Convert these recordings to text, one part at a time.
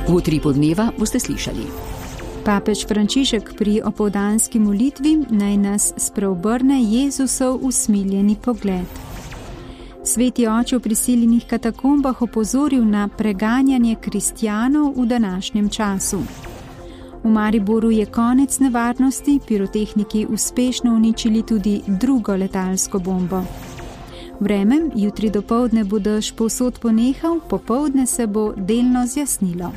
V utripu dneva boste slišali. Papež Frančišek pri opoldanski molitvi naj nas spreobrne Jezusov usmiljeni pogled. Sveti oče v prisiljenih katakombah opozoril na preganjanje kristjanov v današnjem času. V Mariboru je konec nevarnosti, pirotehniki uspešno uničili tudi drugo letalsko bombo. Vreme, jutri dopoldne bo dež povsod ponehal, popoldne se bo delno zjasnilo.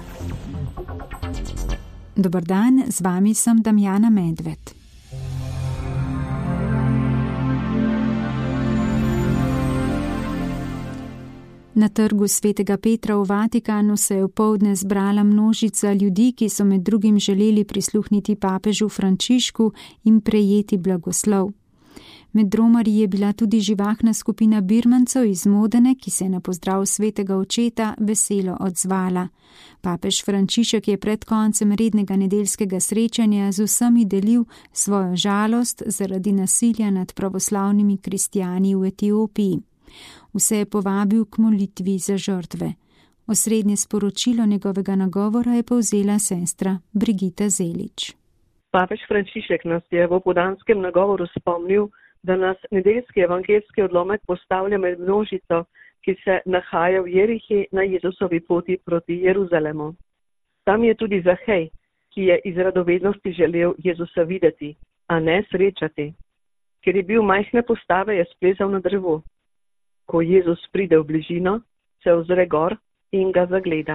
Dober dan, z vami sem Damjana Medved. Na trgu Svetega Petra v Vatikanu se je opoldne zbrala množica ljudi, ki so med drugim želeli prisluhniti papežu Frančišku in prejeti blagoslov. Med romarji je bila tudi živahna skupina Birmancev iz Modene, ki se je na pozdrav svetega očeta veselo odzvala. Papež Frančišek je pred koncem rednega nedeljskega srečanja z vsemi delil svojo žalost zaradi nasilja nad pravoslavnimi kristjani v Etiopiji. Vse je povabil k molitvi za žrtve. Osrednje sporočilo njegovega nagovora je povzela sestra Brigita Zelič. Papež Frančišek nas je v opoldanskem nagovoru spomnil, da nas nedeljski evangeljski odlomek postavlja med množico, ki se nahaja v Jerihi na Jezusovi poti proti Jeruzalemu. Tam je tudi Zahej, ki je iz radovednosti želel Jezusa videti, a ne srečati. Ker je bil majhne postave, je splezal na drevo. Ko Jezus pride v bližino, se ozre gor in ga zagleda.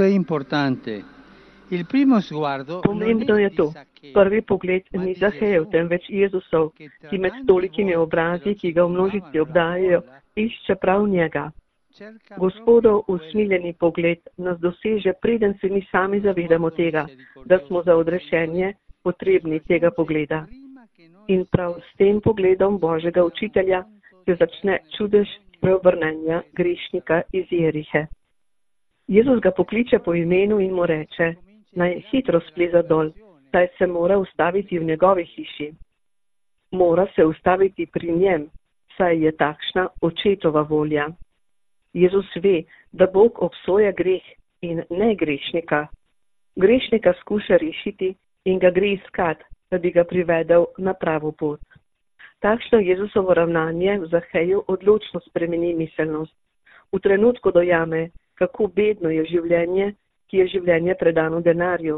Pomembno je to. Prvi pogled ni Zahejev, temveč Jezusov, ki med tolikimi obrazi, ki ga v množici obdajajo, išče prav njega. Gospodov usmiljeni pogled nas doseže, preden se mi sami zavedamo tega, da smo za odrešenje potrebni tega pogleda. In prav s tem pogledom Božjega učitelja se začne čudež preobrnenja grešnika iz Jerihe. Jezus ga pokliče po imenu in mu reče, naj hitro spleza dol, saj se mora ustaviti v njegovi hiši. Mora se ustaviti pri njem, saj je takšna očetova volja. Jezus ve, da Bog obsoja greh in ne grešnika. Grešnika skuša rešiti in ga gre iskat, da bi ga privedel na pravo pot. Takšno Jezusovo ravnanje v Zaheju odločno spremeni miselnost. V trenutku dojame, kako bedno je življenje, ki je življenje predano denarju.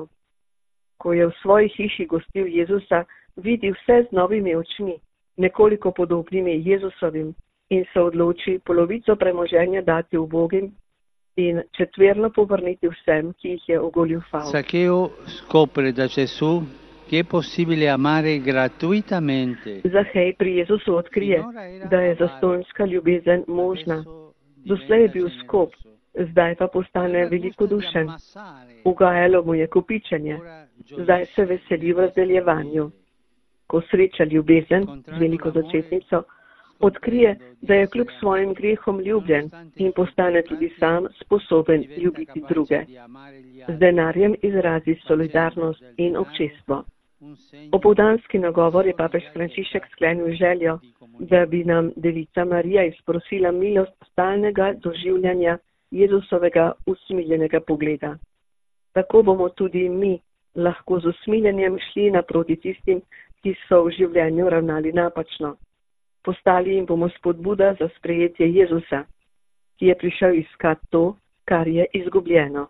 Ko je v svoji hiši gostil Jezusa, vidi vse z novimi očmi, nekoliko podobnimi Jezusovim, in se odloči polovico premoženja dati ubogim in četverno povrniti vsem, ki jih je ogoljufal. Zaccheo scopre da Gesù che è possibile amare gratuitamente. Zahej pri Jezusu odkrije, da je zastonjska ljubezen možna. Doslej je bil skop, zdaj pa postane velikodušen. Ugajalo mu je kopičenje, zdaj se veseli v razdeljevanju. Ko sreča ljubezen z veliko začetnico, odkrije, da je kljub svojim grehom ljubljen in postane tudi sam sposoben ljubiti druge. Z denarjem izrazi solidarnost in občestvo. Opoldanski nagovor je papež Frančišek sklenil željo, da bi nam Devica Marija izprosila milost stalnega doživljanja Jezusovega usmiljenega pogleda. Tako bomo tudi mi lahko z usmiljenjem šli naproti tistim, ki so v življenju ravnali napačno. Postali jim bomo spodbuda za sprejetje Jezusa, ki je prišel iskat to, kar je izgubljeno.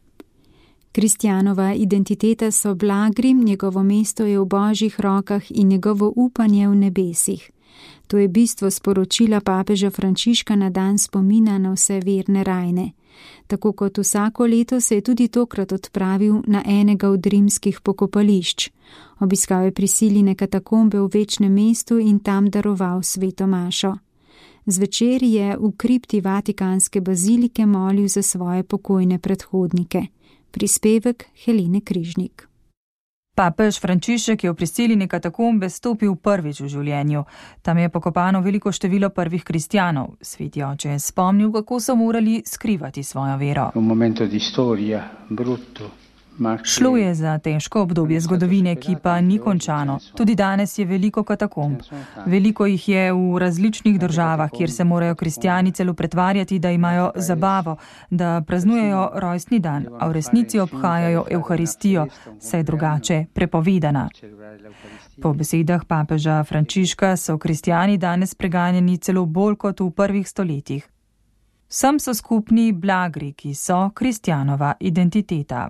Kristjanova identiteta so blagri, njegovo mesto je v Božjih rokah in njegovo upanje v nebesih. To je bistvo sporočila papeža Frančiška na dan spomina na vse verne rajne. Tako kot vsako leto se je tudi tokrat odpravil na enega od rimskih pokopališč. Obiskal je prisiljene katakombe v Večnem mestu in tam daroval sveto mašo. Zvečer je v kripti Vatikanske bazilike molil za svoje pokojne predhodnike. Prispevek Helene Križnik. Papež Frančišek je v prisiljene katakombe stopil prvič v življenju. Tam je pokopano veliko število prvih kristjanov. Sveti oče je spomnil, kako so morali skrivati svojo vero. Un momento di storia brutto, Šlo je za težko obdobje zgodovine, ki pa ni končano. Tudi danes je veliko katakomb. Veliko jih je v različnih državah, kjer se morajo kristjani celo pretvarjati, da imajo zabavo, da praznujejo rojstni dan, a v resnici obhajajo Evharistijo, saj je drugače prepovedana. Po besedah papeža Frančiška so kristjani danes preganjeni celo bolj kot v prvih stoletjih. Vsem so skupni blagri, ki so kristjanova identiteta.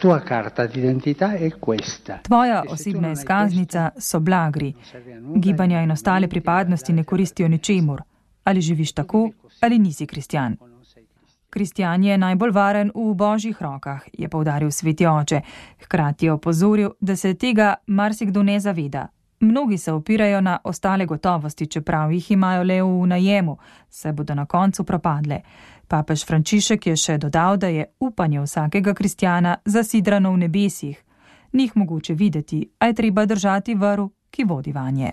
Tvoja osebna izkaznica so blagri. Gibanja in ostale pripadnosti ne koristijo ničemur. Ali živiš tako, ali nisi kristjan. Kristjan je najbolj varen v Božjih rokah, je poudaril sveti oče. Hkrati je opozoril, da se tega marsikdo ne zaveda. Mnogi se opirajo na ostale gotovosti, čeprav jih imajo le v najemu, saj bodo na koncu propadle. Papež Frančišek je še dodal, da je upanje vsakega kristjana zasidrano v nebesih. Ni jih mogoče videti, a je treba držati vrv, ki vodi vanje.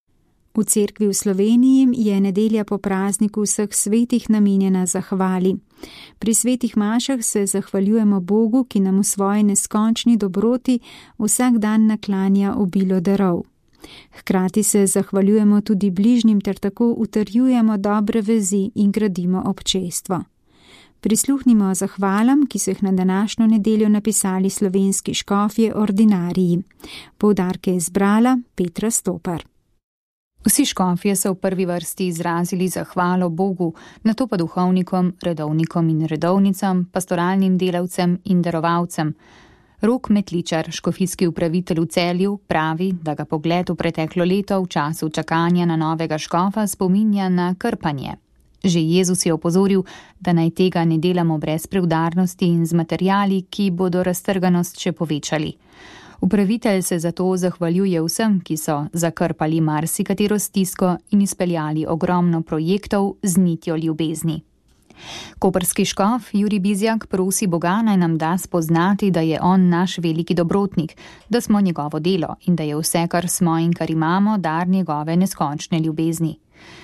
V cerkvi v Sloveniji je nedelja po prazniku vseh svetih namenjena zahvali. Pri svetih mašah se zahvaljujemo Bogu, ki nam v svoji neskončni dobroti vsak dan naklanja obilo darov. Hkrati se zahvaljujemo tudi bližnjim ter tako utrjujemo dobre vezi in gradimo občestvo. Prisluhnimo zahvalam, ki so jih na današnjo nedeljo napisali slovenski škofje ordinariji. Poudarke je zbrala Petra Stopar. Vsi škofje so v prvi vrsti izrazili zahvalo Bogu, nato pa duhovnikom, redovnikom in redovnicam, pastoralnim delavcem in darovalcem. Rok Metličar, škofijski upravitelj v Celju, pravi, da ga pogled v preteklo leto v času čakanja na novega škofa spominja na krpanje. Že Jezus je opozoril, da naj tega ne delamo brez preudarnosti in z materiali, ki bodo raztrganost še povečali. Upravitelj se zato zahvaljuje vsem, ki so zakrpali marsikatero stisko in izpeljali ogromno projektov z nitjo ljubezni. Koprski škof Jurij Bizjak prosi Boga, naj nam da spoznati, da je on naš veliki dobrotnik, da smo njegovo delo in da je vse, kar smo in kar imamo, dar njegove neskončne ljubezni.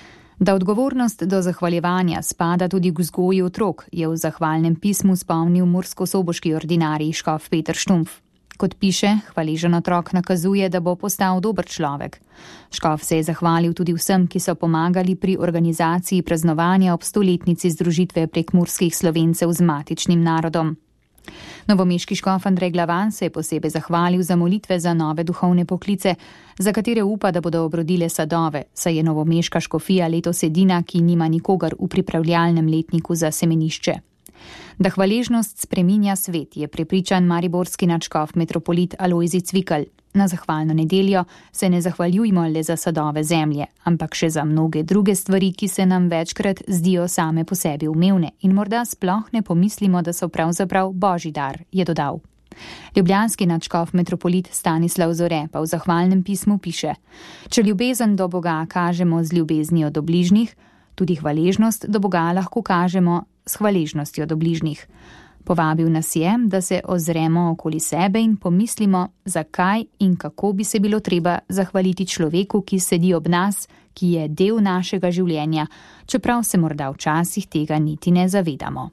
Da odgovornost do zahvaljevanja spada tudi k vzgoji otrok, je v zahvalnem pismu spomnil murskosoboški ordinarij škof Peter Štumpf. Kot piše, hvaležen otrok nakazuje, da bo postal dober človek. Škof se je zahvalil tudi vsem, ki so pomagali pri organizaciji praznovanja ob 100-letnici združitve prekmurskih Slovencev z matičnim narodom. Novomeški škof Andrej Glavan se je posebej zahvalil za molitve za nove duhovne poklice, za katere upa, da bodo obrodile sadove, saj je novomeška škofija letos edina, ki nima nikogar v pripravljalnem letniku za semenišče. Da hvaležnost spreminja svet, je prepričan mariborski nadškof metropolit Alojzij Cvikl. Na zahvalno nedeljo se ne zahvaljujmo le za sadove zemlje, ampak še za mnoge druge stvari, ki se nam večkrat zdijo same po sebi umevne in morda sploh ne pomislimo, da so pravzaprav Božji dar, je dodal. Ljubljanski nadškof metropolit Stanislav Zore pa v zahvalnem pismu piše: Če ljubezen do Boga kažemo z ljubeznijo do bližnjih, tudi hvaležnost do Boga lahko kažemo s hvaležnostjo do bližnjih. Povabil nas je, da se ozremo okoli sebe in pomislimo, zakaj in kako bi se bilo treba zahvaliti človeku, ki sedi ob nas, ki je del našega življenja, čeprav se morda včasih tega niti ne zavedamo.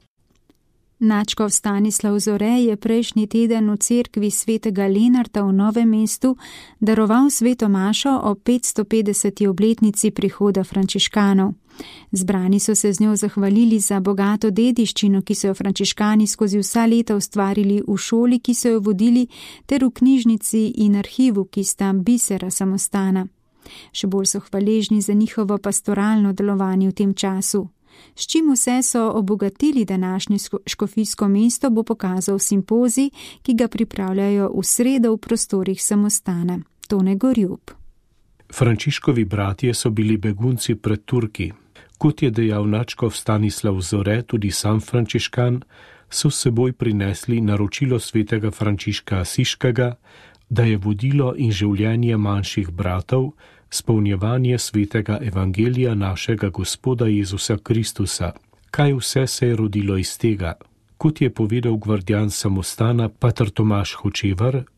Nadškof Stanislav Zore je prejšnji teden v cerkvi svetega Lenarta v Novem mestu daroval sveto mašo o 550. obletnici prihoda frančiškanov. Zbrani so se z njo zahvalili za bogato dediščino, ki so jo frančiškani skozi vsa leta ustvarili v šoli, ki so jo vodili, ter v knjižnici in arhivu, ki sta bisera samostana. Še bolj so hvaležni za njihovo pastoralno delovanje v tem času. S čim vse so obogatili današnje škofijsko mesto, bo pokazal simpozij, ki ga pripravljajo v sredo v prostorih samostana. Tone Gorjub. Frančiškovi bratje so bili begunci pred Turki. Kot je dejal nadškof Stanislav Zore, tudi sam frančiškan, so s seboj prinesli naročilo svetega Frančiška Asiškega, da je vodilo in življenje manjših bratov spolnjevanje svetega evangelija našega Gospoda Jezusa Kristusa. Kaj vse se je rodilo iz tega? Kot je povedal gvardijan samostana pater Tomaž Hočevar,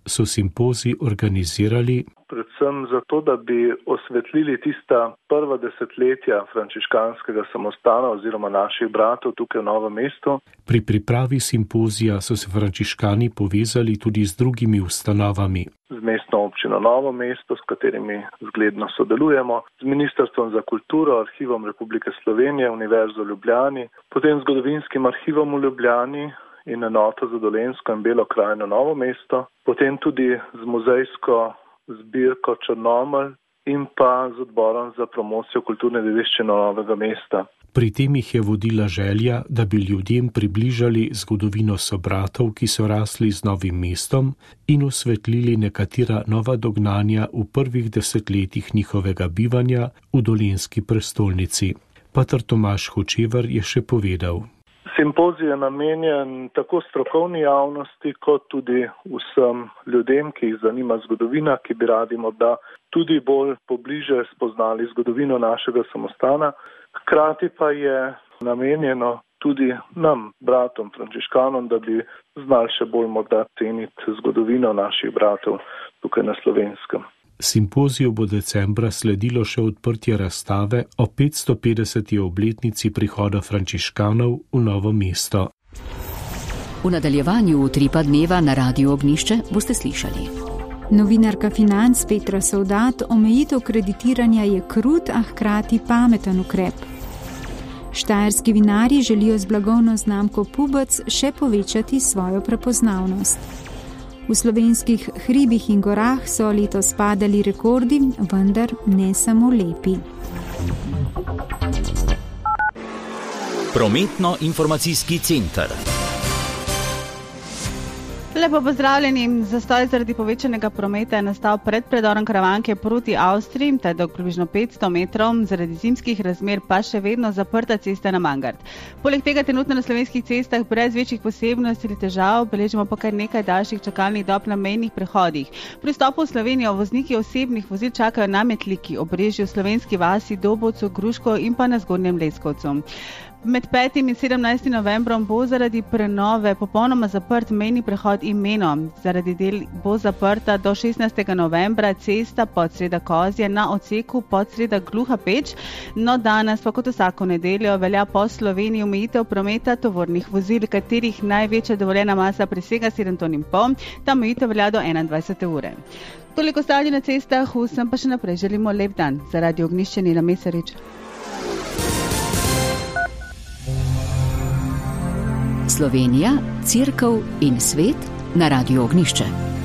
so simpozij organizirali predvsem zato, da bi osvetlili tista prva desetletja frančiškanskega samostana oziroma naših bratov tukaj v Novem mestu. Pri pripravi simpozija so se frančiškani povezali tudi z drugimi ustanovami. Z mestno občino Novo mesto, s katerimi zgledno sodelujemo, z Ministrstvom za kulturo, Arhivom Republike Slovenije, Univerzo v Ljubljani, potem z Zgodovinskim arhivom v Ljubljani in enoto za Dolenjsko in Belo krajino Novo mesto, potem tudi z muzejsko zbirko Črnomelj in pa z odborom za promocijo kulturne dediščine Novega mesta. Pri tem jih je vodila želja, da bi ljudem približali zgodovino sobratov, ki so rasli z Novim mestom in osvetlili nekatera nova dognanja v prvih desetletjih njihovega bivanja v dolenjski prestolnici. Pater Tomaž Hočevar je še povedal. Simpozij je namenjen tako strokovni javnosti, kot tudi vsem ljudem, ki jih zanima zgodovina, ki bi radi morda tudi bolj pobliže spoznali zgodovino našega samostana. Hkrati pa je namenjeno tudi nam, bratom frančiškanom, da bi znali še bolj morda ceniti zgodovino naših bratov tukaj na Slovenskem. Simpoziju bo decembra sledilo še odprtje razstave o 550. obletnici prihoda frančiškanov v Novo mesto. V nadaljevanju Utripa dneva na Radiu Ognjišče boste slišali. Novinarka Financ Petra Sovdat: omejitev kreditiranja je krut, a hkrati pameten ukrep. Štajerski vinarji želijo z blagovno znamko Pubec še povečati svojo prepoznavnost. V slovenskih hribih in gorah so letos padali rekordi, vendar ne samo lepi. Prometno-informacijski center. Lepo pozdravljeni. Zastoj zaradi povečanega prometa je nastal pred predorom Karavanke proti Avstriji, ta je dolg približno 500 metrov, zaradi zimskih razmer pa še vedno zaprta cesta na Mangart. Poleg tega trenutno na slovenskih cestah brez večjih posebnosti ali težav beležimo pa kar nekaj daljših čakalnih dob na mejnih prehodih. Pri vstopu v Slovenijo vozniki osebnih vozil čakajo na Metliki, Obrežju, Slovenski vasi, Dobovcu, Gruško in pa na Zgornjem Leskovcu. Med 5. in 17. novembrom bo zaradi prenove popolnoma zaprt mejni prehod Imeno. Zaradi del bo zaprta do 16. novembra cesta Podsreda Kozje na odseku Podsreda Gluha Peč. No, danes pa kot vsako nedeljo velja po Sloveniji omejitev prometa tovornih vozil, katerih največja dovoljena masa presega 7,5 ton. Ta omejitev velja do 21. ure. Toliko stanje na cestah, vsem pa še naprej želimo lep dan. Za Radio Ognjišče Nina Mesarič. Slovenija, Cerkev in svet na Radiu Ognjišče.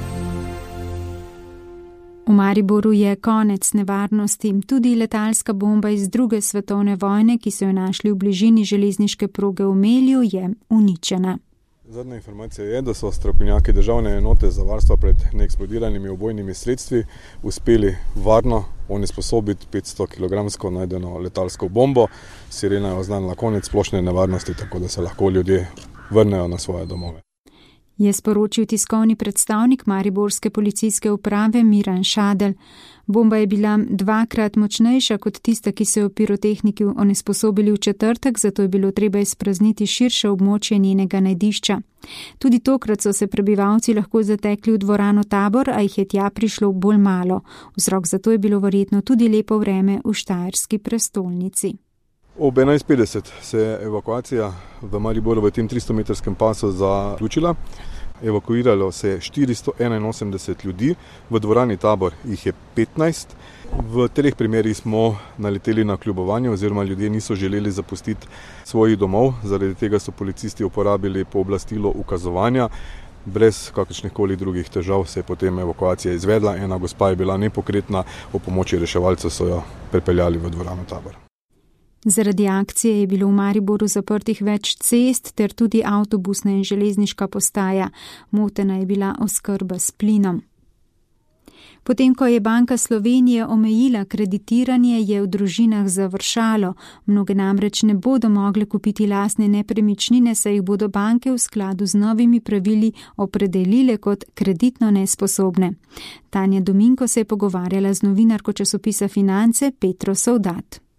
V Mariboru je konec nevarnosti. Tudi letalska bomba iz 2. svetovne vojne, ki so jo našli v bližini železniške proge v Melju, je uničena. Zadnja informacija je, da so strokovnjaki državne enote za varstvo pred neeksplodiranimi ubojnimi sredstvi uspeli varno onesposobiti 500 kg najdeno letalsko bombo. Sirena je oznanila konec splošne nevarnosti, tako da se lahko ljudje vrnejo na svoje domove. Je sporočil tiskovni predstavnik mariborske policijske uprave Miran Šadel. Bomba je bila 2-krat močnejša kot tista, ki so jo pirotehniki onesposobili v četrtek, zato je bilo treba izprazniti širše območje njenega najdišča. Tudi tokrat so se prebivalci lahko zatekli v dvorano Tabor, a jih je tja prišlo bolj malo. Vzrok za to je bilo verjetno tudi lepo vreme v štajerski prestolnici. Ob 11.50 se je evakuacija v Mariboru v tem 300-metrskem pasu zaključila. Evakuiralo se je 481 ljudi, v dvorani Tabor jih je 15. V 3 primerih smo naleteli na kljubovanje oziroma ljudje niso želeli zapustiti svojih domov, zaradi tega so policisti uporabili pooblastilo ukazovanja. Brez kakršnihkoli drugih težav se je potem evakuacija izvedla. Ena gospa je bila nepokretna, ob pomoči reševalcev so jo pripeljali v dvorano Tabor. Zaradi akcije je bilo v Mariboru zaprtih več cest ter tudi avtobusna in železniška postaja. Motena je bila oskrba s plinom. Potem, ko je Banka Slovenije omejila kreditiranje, je v družinah završalo. Mnoge namreč ne bodo mogle kupiti lastne nepremičnine, saj jih bodo banke v skladu z novimi pravili opredelile kot kreditno nesposobne. Tanja Dominko se je pogovarjala z novinarko časopisa Finance Petro Sovdat.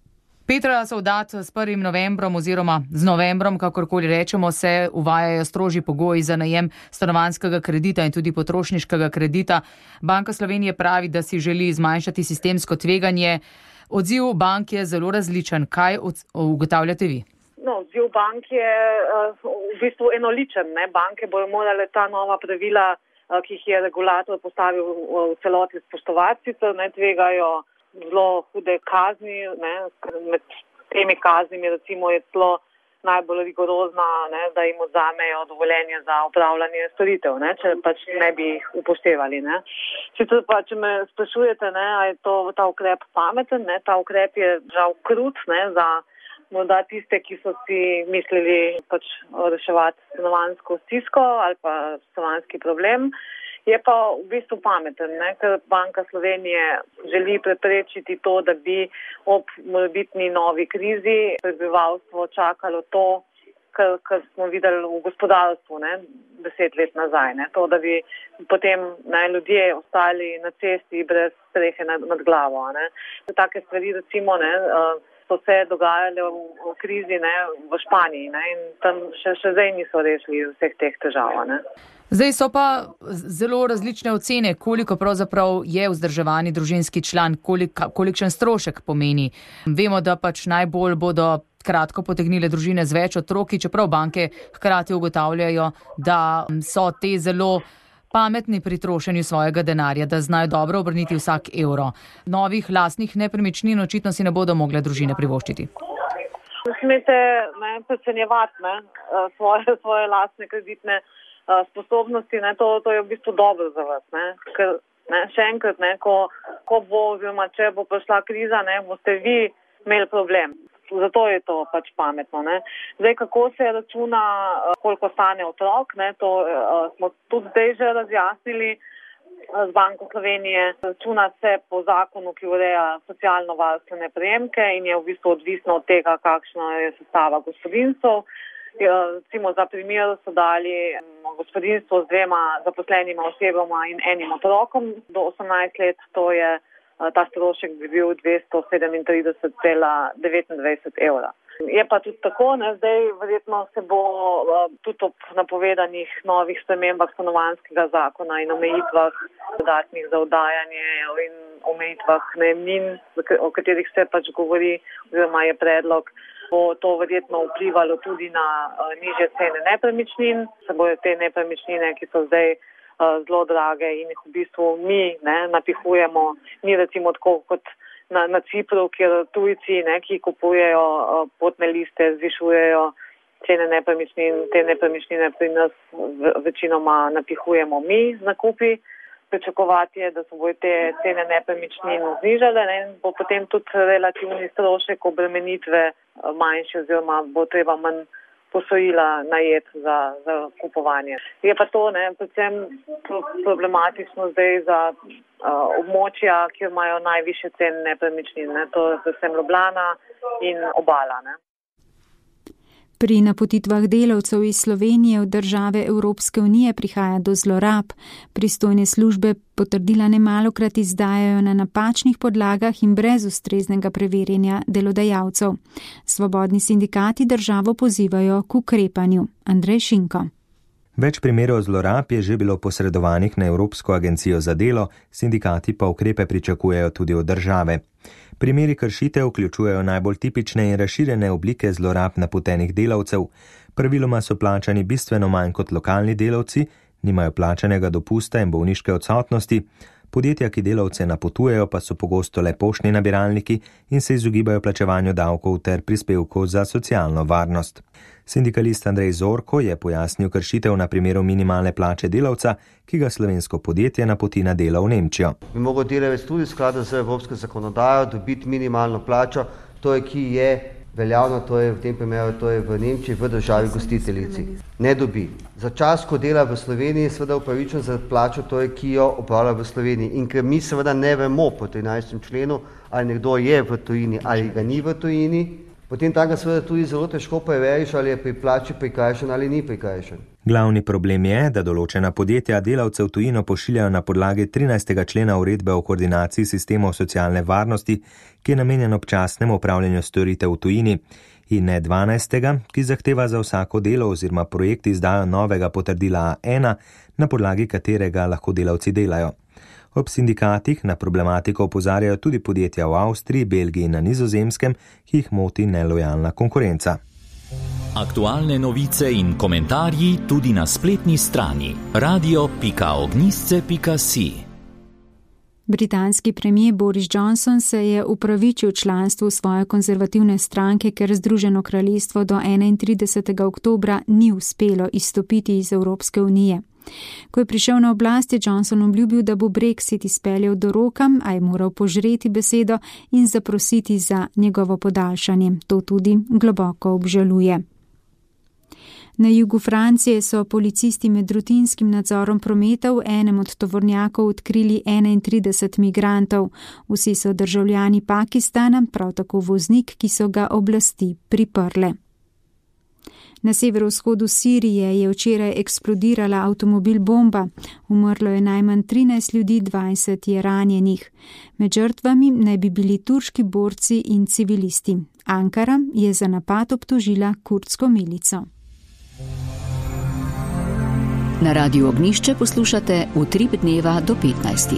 Petra Sovdat, s 1. novembrom oziroma z novembrom, kakorkoli rečemo, se uvajajo strožji pogoji za najem stanovanjskega kredita in tudi potrošniškega kredita. Banka Slovenije pravi, da si želi zmanjšati sistemsko tveganje. Odziv bank je zelo različen. Kaj ugotavljate vi? Odziv bank je v bistvu enoličen. Banke bojo morale ta nova pravila, ki jih je regulator postavil, v celoti spoštovati, sicer ne tvegajo zelo hude kazni. Med temi kaznimi recimo je celo najbolj rigorozna, da jim odzamejo dovoljenje za upravljanje storitev, če pač ne bi jih upoštevali. Sicer pa, če me sprašujete, a je ta ukrep pameten, ta ukrep je žal krut, za morda tiste, ki so si mislili pač reševati stanovanjsko stisko ali pa stanovanjski problem. Je pa v bistvu pameten, ker Banka Slovenije želi preprečiti to, da bi ob morebitni novi krizi prebivalstvo čakalo to, kar smo videli v gospodarstvu 10 let nazaj. To, da bi potem ljudje ostali na cesti brez strehe nad glavo. Take stvari recimo so se dogajale v krizi v Španiji in tam še zdaj niso rešili vseh teh težav. Zdaj so pa zelo različne ocene, koliko pravzaprav je vzdrževani družinski član, kolikšen strošek pomeni. Vemo, da pač najbolj bodo kratko potegnile družine z več otroki, čeprav banke hkrati ugotavljajo, da so te zelo pametni pri trošenju svojega denarja, da znajo dobro obrniti vsak evro. Novih lastnih nepremičnin očitno si ne bodo mogle družine privoščiti. Smete precenjevati svoje lastne kreditne sposobnosti, to je v bistvu dobro za vas. Ker še enkrat, ko bo oziroma če bo prišla kriza, boste vi imeli problem. Zato je to pač pametno. Zdaj, kako se računa, koliko stane otrok, to smo tudi zdaj že razjasnili z Banko Slovenije. Računa se po zakonu, ki ureja socialno-varstvene prejemke in je v bistvu odvisno od tega, kakšna je sestava gospodinjstev. Recimo za primer so dali gospodinjstvo z 2 zaposlenima osebama in enim otrokom do 18 let, to je ta strošek bi bil 237,29 evra. Je pa tudi tako, zdaj verjetno se bo tudi ob napovedanih novih spremembah stanovanjskega zakona in omejitvah dodatnih za oddajanje in omejitvah najemnin, o katerih se pač govori oziroma je predlog, bo to verjetno vplivalo tudi na nižje cene nepremičnin. Se bojo te nepremičnine, ki so zdaj zelo drage in jih v bistvu mi napihujemo, ni recimo tako kot na Cipru, kjer tujci, ki kupujejo potne liste, zvišujejo cene nepremičnin. Te nepremičnine pri nas večinoma napihujemo mi z nakupi. Pričakovati je, da se bojo te cene nepremičnin znižale in bo potem tudi relativni strošek obremenitve manjši oziroma bo treba manj posojila najeti za kupovanje. Je pa to predvsem problematično zdaj za območja, kjer imajo najvišje cene nepremičnin. To je predvsem Ljubljana in Obala. Pri napotitvah delavcev iz Slovenije v države Evropske unije prihaja do zlorab. Pristojne službe potrdila nemalokrat izdajajo na napačnih podlagah in brez ustreznega preverjanja delodajalcev. Svobodni sindikati državo pozivajo k ukrepanju. Andrej Šinko. Več primerov zlorab je že bilo posredovanih na Evropsko agencijo za delo, sindikati pa ukrepe pričakujejo tudi od države. Primeri kršitev vključujejo najbolj tipične in razširjene oblike zlorab napotenih delavcev. Praviloma so plačani bistveno manj kot lokalni delavci, nimajo plačanega dopusta in bolniške odsotnosti. Podjetja, ki delavce napotujejo, pa so pogosto le poštni nabiralniki in se izogibajo plačevanju davkov ter prispevkov za socialno varnost. Sindikalist Andrej Zorko je pojasnil kršitev na primeru minimalne plače delavca, ki ga slovensko podjetje napoti na delo v Nemčijo. Bi mogel delavec tudi v skladu z evropsko zakonodajo dobiti minimalno plačo, to je, ki je veljavno, to je v tem primeru, to je v Nemčiji, v državi gostiteljici. Ne dobi. Za čas, ko dela v Sloveniji, seveda upravičen za plačo, to je, ki jo opravlja v Sloveniji. In ker mi seveda ne vemo po 13. členu, ali nekdo je v tujini ali ga ni v tujini, Potem tega seveda tudi zelo težko preveriš, ali je pri plači prikrajšan ali ni prikrajšan. Glavni problem je, da določena podjetja delavce v tujino pošiljajo na podlagi 13. člena uredbe o koordinaciji sistemov socialne varnosti, ki je namenjen občasnemu opravljanju storitev v tujini, in ne 12. ki zahteva za vsako delo oziroma projekt izdajo novega potrdila A1, na podlagi katerega lahko delavci delajo. Ob sindikatih na problematiko opozarjajo tudi podjetja v Avstriji, Belgiji in na Nizozemskem, ki jih moti nelojalna konkurenca. Aktualne novice in komentarji tudi na spletni strani radio.ognisce.si. Britanski premijer Boris Johnson se je upravičil članstvu svoje konzervativne stranke, ker Združeno kraljestvo do 31. oktobra ni uspelo izstopiti iz Evropske unije. Ko je prišel na oblast, je Johnson obljubil, da bo Brexit izpeljal do roka, a je moral požreti besedo in zaprositi za njegovo podaljšanje. To tudi globoko obžaluje. Na jugu Francije so policisti med rutinskim nadzorom prometa v enem od tovornjakov odkrili 31 migrantov. Vsi so državljani Pakistana, prav tako voznik, ki so ga oblasti priprle. Na severovzhodu Sirije je včeraj eksplodirala avtomobil bomba. Umrlo je najmanj 13 ljudi, 20 je ranjenih. Med žrtvami naj bi bili turški borci in civilisti. Ankara je za napad obtožila kurdsko milico. Na Radiu Ognjišče poslušate Utrip dneva do 15.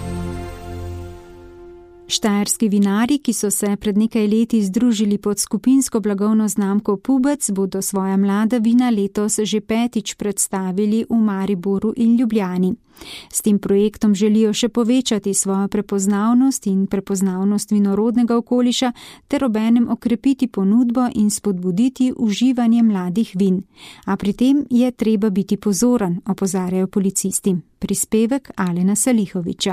Štajerski vinarji, ki so se pred nekaj leti združili pod skupinsko blagovno znamko Pubec, bodo svoja mlada vina letos že 5. predstavili v Mariboru in Ljubljani. S tem projektom želijo še povečati svojo prepoznavnost in prepoznavnost vinorodnega okoliša ter obenem okrepiti ponudbo in spodbuditi uživanje mladih vin. A pri tem je treba biti pozoren, opozarjajo policisti. Prispevek Alena Salihoviča.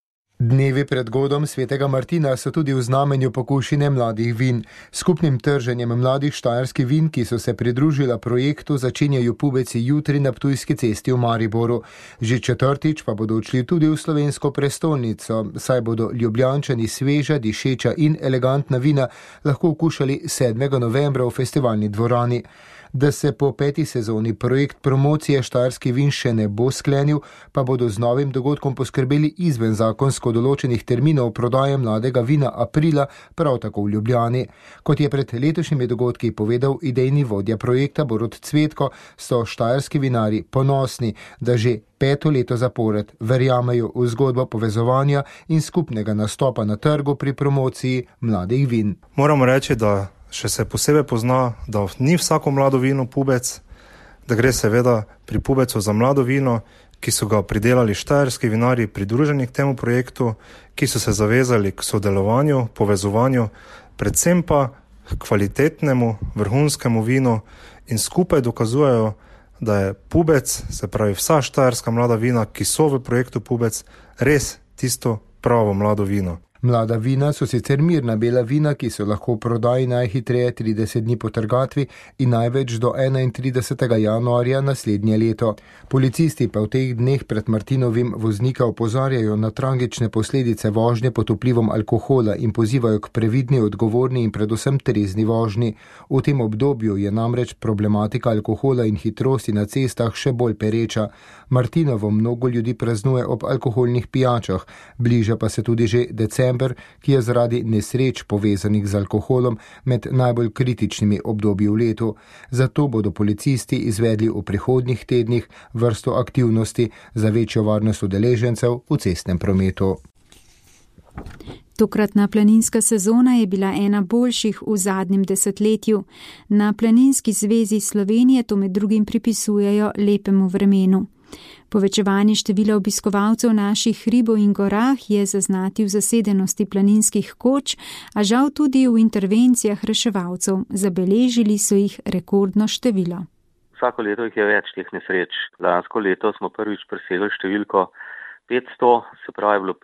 Dnevi pred godom svetega Martina so tudi v znamenju pokušine mladih vin. Skupnim trženjem mladih štajerskih vin, ki so se pridružila projektu, začenjajo Pubeci jutri na Ptujski cesti v Mariboru. Že 4. pa bodo odšli tudi v slovensko prestolnico, saj bodo Ljubljančani sveža, dišeča in elegantna vina lahko okušali 7. novembra v festivalni dvorani. Da se po 5. sezoni projekt promocije štajerskih vin še ne bo sklenil, pa bodo z novim dogodkom poskrbeli izven zakonsko določenih terminov prodaje mladega vina aprila, prav tako v Ljubljani. Kot je pred letošnjimi dogodki povedal idejni vodja projekta Borut Cvetko, so štajerski vinarji ponosni, da že 5. leto zapored verjamejo v zgodbo povezovanja in skupnega nastopa na trgu pri promociji mladih vin. Moramo reči, da še se posebej pozna, da ni vsako mlado vino Pubec, da gre seveda pri Pubecu za mlado vino, ki so ga pridelali štajerski vinarji pridruženi k temu projektu, ki so se zavezali k sodelovanju, povezovanju, predvsem pa k kvalitetnemu, vrhunskemu vinu in skupaj dokazujejo, da je Pubec, se pravi vsa štajerska mlada vina, ki so v projektu Pubec, res tisto pravo mlado vino. Mlada vina so sicer mirna bela vina, ki so lahko v prodaji najhitreje 30 dni po trgatvi in največ do 31. januarja naslednje leto. Policisti pa v teh dneh pred Martinovim voznika opozarjajo na tragične posledice vožnje pod vplivom alkohola in pozivajo k previdni, odgovorni in predvsem trezni vožnji. V tem obdobju je namreč problematika alkohola in hitrosti na cestah še bolj pereča. Martinovo mnogo ljudi praznuje ob alkoholnih pijačah, bliža pa se tudi že december, ki je zaradi nesreč povezanih z alkoholom med najbolj kritičnimi obdobji v letu. Zato bodo policisti izvedli v prihodnjih tednih vrsto aktivnosti za večjo varnost udeležencev v cestnem prometu. Tokratna planinska sezona je bila ena boljših v zadnjem desetletju. Na Planinski zvezi Slovenije to med drugim pripisujejo lepemu vremenu. Povečevanje števila obiskovalcev naših hribov in gorah je zaznati v zasedenosti planinskih koč, a žal tudi v intervencijah reševalcev. Zabeležili so jih rekordno število. Vsako leto jih je več teh nesreč. Lansko leto smo prvič presegli številko 500, se pravi je bilo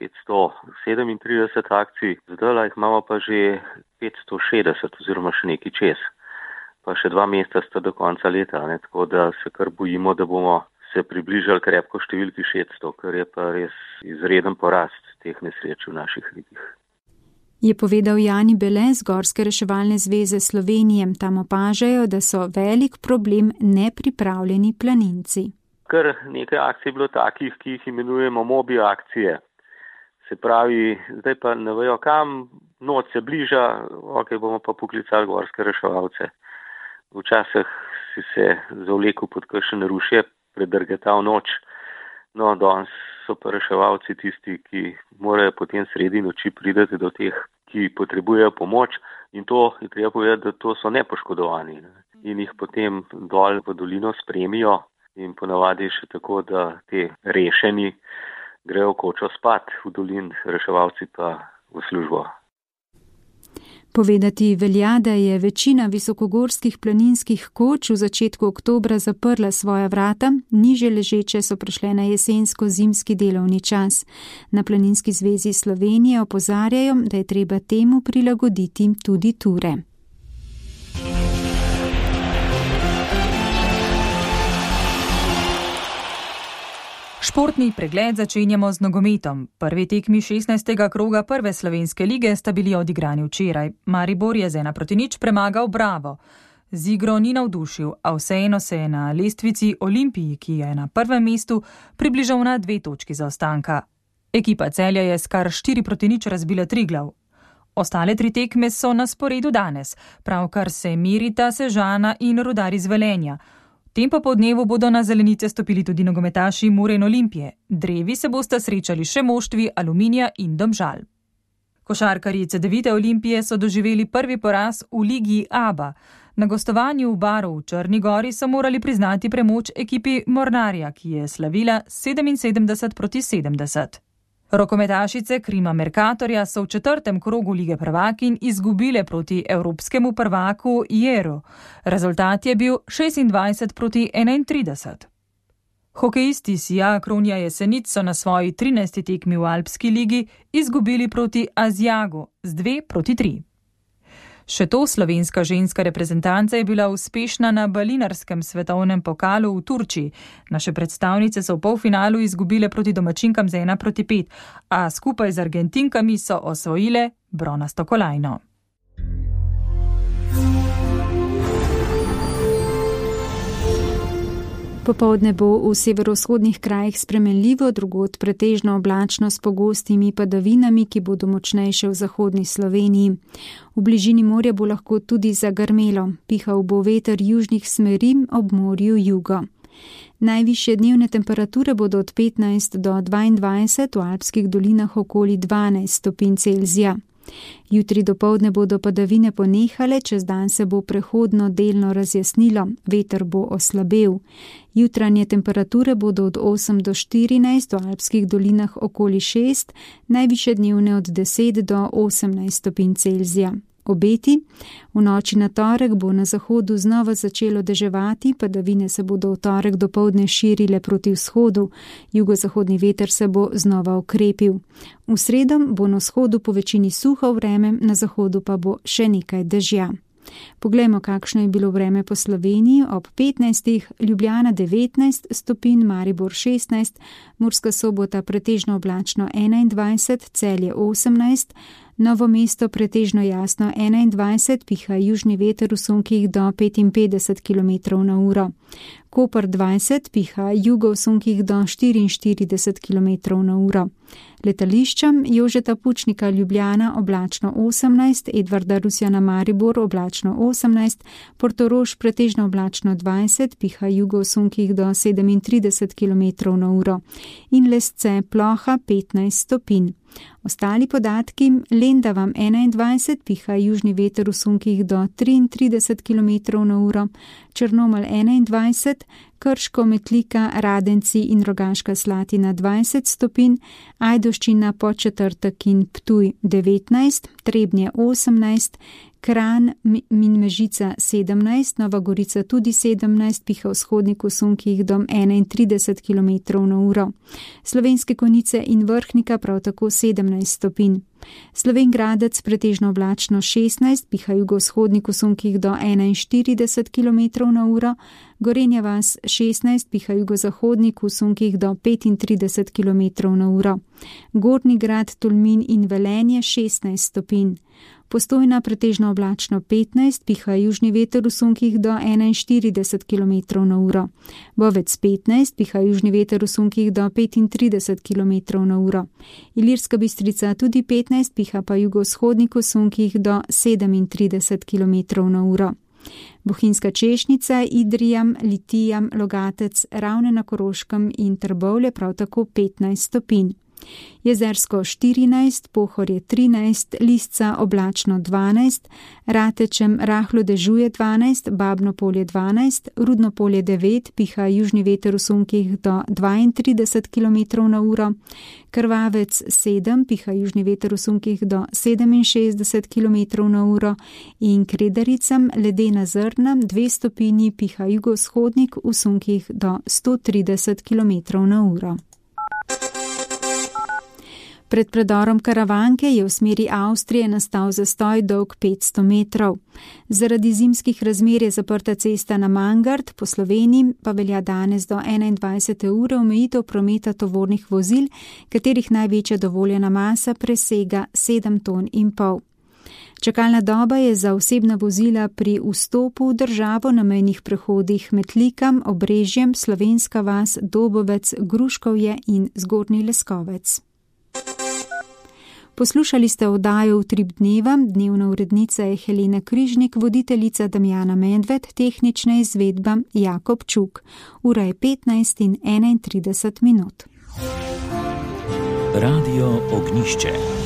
537 akcij, zdaj jih imamo pa že 560 oziroma še nekaj čez. Pa še 2 meseca sta do konca leta, tako da se kar bojimo, da bomo se približali krepko številki 600, kar je pa res izreden porast teh nesreč v naših hribih. Je povedal Jani Bele z Gorske reševalne zveze Slovenije. Tam opažajo, da so velik problem nepripravljeni planinci. Kar nekaj akcij je bilo takih, ki jih imenujemo mobi akcije. Se pravi, zdaj pa ne vejo kam, noč se bliža, ok, bomo pa poklicali gorske reševalce. Včasih si se zavlekel pod kakšen rušje, predrgetal noč. No, danes so pa reševalci tisti, ki morajo potem sredi noči priti do teh, ki potrebujejo pomoč, in to je treba povedati, da to so nepoškodovani. In jih potem dol v dolino spremijo in ponavadi še tako, da te rešeni grejo kočo spat v dolin, reševalci pa v službo. Povedati velja, da je večina visokogorskih planinskih koč v začetku oktobra zaprla svoja vrata, niže ležeče so prešle na jesensko-zimski delovni čas. Na Planinski zvezi Slovenije opozarjajo, da je treba temu prilagoditi tudi ture. Športni pregled začenjamo z nogometom. Prvi tekmi 16. kroga prve slovenske lige sta bili odigrani včeraj. Maribor je z 1-0 premagal Bravo. Z igro ni navdušil, a vseeno se je na lestvici Olimpiji, ki je na prvem mestu, približal na 2 točki zaostanka. Ekipa Celja je s kar 4-0 razbila Triglav. Ostale 3 tekme so na sporedu danes, pravkar se merita Sežana in Rudar iz Velenja. V tem popoldnevu bodo na zelenice stopili tudi nogometaši Mure in Olimpije. Drevi se bosta srečali še moštvi Aluminija in Domžal. Košarkarji Cedevite Olimpije so doživeli prvi poraz v ligi ABA. Na gostovanju v Baru v Črni Gori so morali priznati premoč ekipi Mornarja, ki je slavila 77-70. Rokometašice Krima Mercatorja so v 4. krogu lige prvakinj izgubile proti evropskemu prvaku Jero. Rezultat je bil 26-31. Hokejisti Sija Kronja Jesenic so na svoji 13. tekmi v Alpski ligi izgubili proti Azjagu z 2-3. Še to, slovenska ženska reprezentanca je bila uspešna na balinarskem svetovnem pokalu v Turčiji. Naše predstavnice so v polfinalu izgubile proti domačinkam z 1-5, a skupaj z Argentinkami so osvojile bronasto kolajno. Popoldne bo v severovzhodnih krajih spremenljivo, drugod pretežno oblačno s pogostimi padavinami, ki bodo močnejše v zahodni Sloveniji. V bližini morja bo lahko tudi zagrmelo, pihal bo veter južnih smeri, ob morju jugo. Najvišje dnevne temperature bodo od 15 do 22, v alpskih dolinah okoli 12 stopinj Celzija. Jutri dopoldne bodo padavine ponehale, čez dan se bo prehodno delno razjasnilo, veter bo oslabel. Jutranje temperature bodo od 8 do 14, v alpskih dolinah okoli 6, najvišje dnevne od 10 do 18 stopinj Celzija. Obeti. V noči na torek bo na zahodu znova začelo deževati, padavine se bodo v torek dopoldne širile proti vzhodu, jugozahodni veter se bo znova okrepil. V sredo bo na vzhodu po večini suho vreme, na zahodu pa bo še nekaj dežja. Poglejmo, kakšno je bilo vreme po Sloveniji. Ob 15. Ljubljana 19 stopinj, Maribor 16, Murska Sobota pretežno oblačno 21, Celje 18, Novo mesto pretežno jasno 21, piha južni veter v sunkih do 55 km/h. Koper 20, piha jugo v sunkih do 44 km/h. Letališča Jožeta Pučnika Ljubljana oblačno 18, Edvarda Rusjana Maribor oblačno 18, Portorož pretežno oblačno 20, piha jugo v sunkih do 37 km/h in Lesce Ploha 15 stopinj. Ostali podatki: Lendava 21, piha južni veter v sunkih do 33 km/h, Črnomelj 21, Krško, Metlika, Radenci in Rogaška Slatina 20 stopinj, Ajdovščina, Podčetrtek in Ptuj 19, Trebnje 18, Kranj in Mežica 17, Nova Gorica tudi 17, piha vzhodnik v sunkih do 31 km/h. Slovenske Konjice in Vrhnika prav tako 17 stopinj. Slovenj Gradec pretežno oblačno 16, piha jugovzhodnik v sunkih do 41 km/h, Gorenja vas 16, piha jugozahodnik v sunkih do 35 km/h, Gornji Grad, Tolmin in Velenje 16 stopinj. Postojna pretežno oblačno 15, piha južni veter v sunkih do 41 km/h, Bovec 15, piha južni veter v sunkih do 35 km/h, Ilirska Bistrica tudi 15, piha pa jugovzhodnik v sunkih do 37 km/h. Bohinjska Češnica, Idrijam, Litijam, Logatec, Ravne na Koroškem in Trbovlje prav tako 15 stopinj. Jezersko 14, Pohorje 13, Lisca oblačno 12, Ratečem rahlo dežuje 12, Babno Polje 12, Rudno Polje 9, piha južni veter v sunkih do 32 km/h, Krvavec 7, piha južni veter v sunkih do 67 km/h in Kredaricam ledena zrna 2 stopinji, piha jugovzhodnik v sunkih do 130 km/h. Pred predorom Karavanke je v smeri Avstrije nastal zastoj dolg 500 metrov. Zaradi zimskih razmer je zaprta cesta na Mangart, po Sloveniji pa velja danes do 21. ure omejitev prometa tovornih vozil, katerih največja dovoljena masa presega 7,5 ton. Čakalna doba je za osebna vozila pri vstopu v državo na mejnih prehodih med Likam, Obrežjem, Slovenska vas, Dobovec, Gruškovje in Zgornji Leskovec. Poslušali ste oddajo Utrip dneva, dnevna urednica je Helena Križnik, voditeljica Damjana Medved, tehnična izvedba Jakob Čuk. Ura je 15:31. Radio Ognjišče.